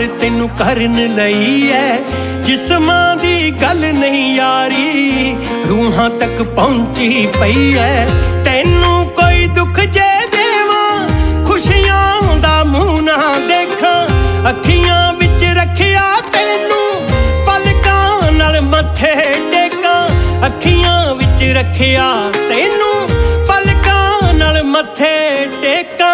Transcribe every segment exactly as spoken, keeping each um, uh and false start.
ਤੈਨੂੰ ਕਰਨ ਲਈ ਐ। ਜਿਸਮਾਂ ਦੀ ਗੱਲ ਨਹੀਂ ਯਾਰੀ, ਰੂਹਾਂ ਤੱਕ ਪਹੁੰਚੀ ਪਈ ਐ। ਤੈਨੂੰ ਕੋਈ ਦੁੱਖ ਜੇ ਦੇਵਾਂ, ਖੁਸ਼ੀਆਂ ਦਾ ਮੂੰਹ ਨਾ ਦੇਖਾਂ। ਅੱਖੀਆਂ ਵਿੱਚ ਰੱਖਿਆ ਤੈਨੂੰ, ਪਲਕਾਂ ਨਾਲ ਮੱਥੇ ਟੇਕਾਂ। ਅੱਖੀਆਂ ਵਿੱਚ ਰੱਖਿਆ ਤੈਨੂੰ, ਪਲਕਾਂ ਨਾਲ ਮੱਥੇ ਟੇਕਾਂ।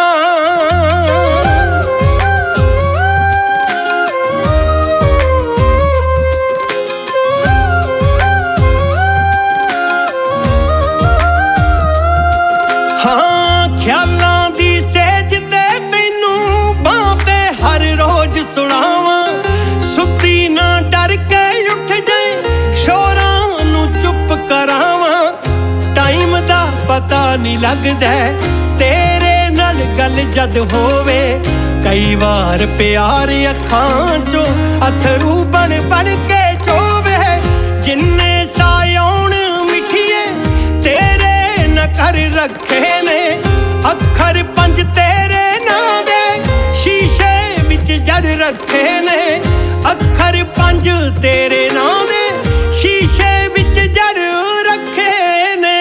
ਹਾਂ ਖਿਆਲਾਂ ਦੀ ਸੇਜ ਤੇ ਤੈਨੂੰ ਬਾਂਹ ਤੇ ਹਰ ਰੋਜ਼ ਸੁਣਾਵਾਂ। ਸੁੱਤੀ ਨਾ ਡਰ ਕੇ ਉੱਠ ਜਾਏ, ਸ਼ੋਰਾਂ ਨੂੰ ਚੁੱਪ ਕਰਾਵਾਂ। ਟਾਈਮ ਦਾ ਪਤਾ ਨਹੀਂ ਲੱਗਦਾ ਤੇਰੇ ਨਾਲ ਗੱਲ ਜਦ ਹੋਵੇ। ਕਈ ਵਾਰ ਪਿਆਰ ਅੱਖਾਂ ਚੋਂ ਅਥਰੂ ਬਣ ਬਣ ਕੇ ਚੋਵੇ। ਜਿੰਨੇ ਸਾਹ ਆਉਣ ਮਿੱਠੀਏ ਤੇਰੇ ਨਾ ਕਰ ਰੱਖੇ ਨੇ। ਅੱਖਰ ਪੰਜ ਤੇਰੇ ਨਾਂ ਦੇ ਸ਼ੀਸ਼ੇ ਵਿੱਚ ਜੜ ਰੱਖੇ ਨੇ। ਅੱਖਰ ਪੰਜ ਤੇਰੇ ਨਾਂ ਦੇ ਸ਼ੀਸ਼ੇ ਵਿੱਚ ਜੜ ਰੱਖੇ ਨੇ।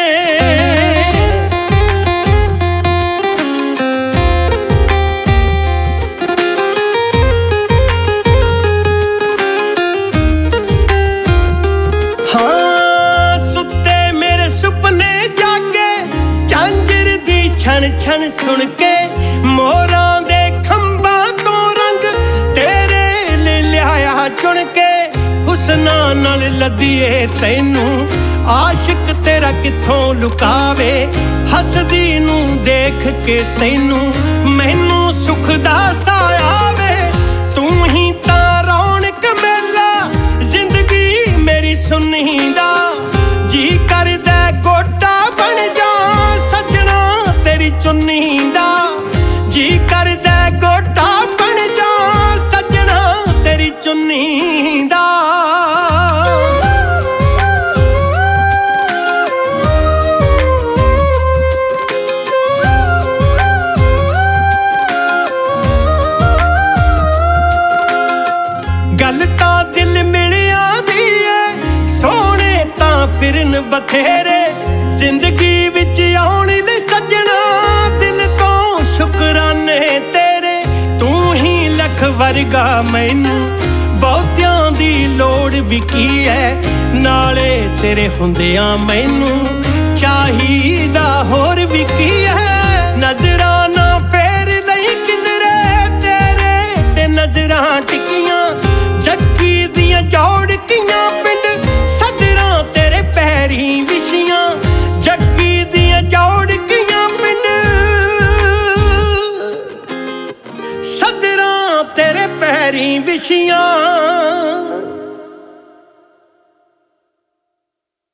ਹਾਂ ਸੁੱਤੇ ਮੇਰੇ ਸੁਪਨੇ ਜਾਗੇ, ਝਾਂਜਰ ਦੀ ਛਣ ਛਣ ਸੁਣ ਕੇ। ਮੋਰਾਂ ਦੇ ਖੰਭਾਂ ਤੋਂ ਰੰਗ ਤੇਰੇ ਲਈ ਲਿਆਇਆ ਚੁਣ ਕੇ। ਹੁਸਨਾਂ ਨਾਲ ਲੱਦੀਏ ਤੈਨੂੰ, ਆਸ਼ਿਕ ਤੇਰਾ ਕਿੱਥੋਂ ਲੁਕਾਵੇ। ਹੱਸਦੀ ਨੂੰ ਦੇਖ ਕੇ ਤੈਨੂੰ, ਮੈਨੂੰ ਸੁੱਖ ਦਾ ਸਾਹ ਆਵੇ। ਤੂੰ ਹੀ ਤਾਂ ਰੌਣਕ ਮੇਲਾ, ਜ਼ਿੰਦਗੀ ਮੇਰੀ ਸੁਣੀ ਦਾ। ਜੀ ਕਰਦਾ ਗੋਟਾ ਬਣ ਜਾ ਸੱਜਣਾ ਤੇਰੀ ਚੁੰਨੀ ਦਾ। ਜੀ ਕਰਦਾ ਗੋਟਾ ਬਣ ਜਾ ਸੱਜਣਾ ਤੇਰੀ ਚੁੰਨੀ ਦਾ। ਗੱਲ ਤਾਂ ਦਿਲ ਮਿਲਿਆ ਦੀ ਏ, ਸੋਹਣੇ ਤਾਂ ਫਿਰਨ ਬਥੇਰੇ। ਜ਼ਿੰਦਗੀ ਵਿੱਚ ਆਉਣ ਲਈ ਸੱਜਣਾ ਦਿਲ ਤੋਂ ਸ਼ੁਕਰਾਨੇ ਤੇਰੇ। ਤੂੰ ਹੀ ਲੱਖ ਵਰਗਾ ਮੈਨੂੰ, ਬਹੁਤਿਆਂ ਦੀ ਲੋੜ ਵੀ ਕੀ ਐ। ਨਾਲੇ ਤੇਰੇ ਹੁੰਦਿਆਂ ਮੈਨੂੰ ਚਾਹੀਦਾ ਹੋਰ ਵੀ ਕੀ ਐ।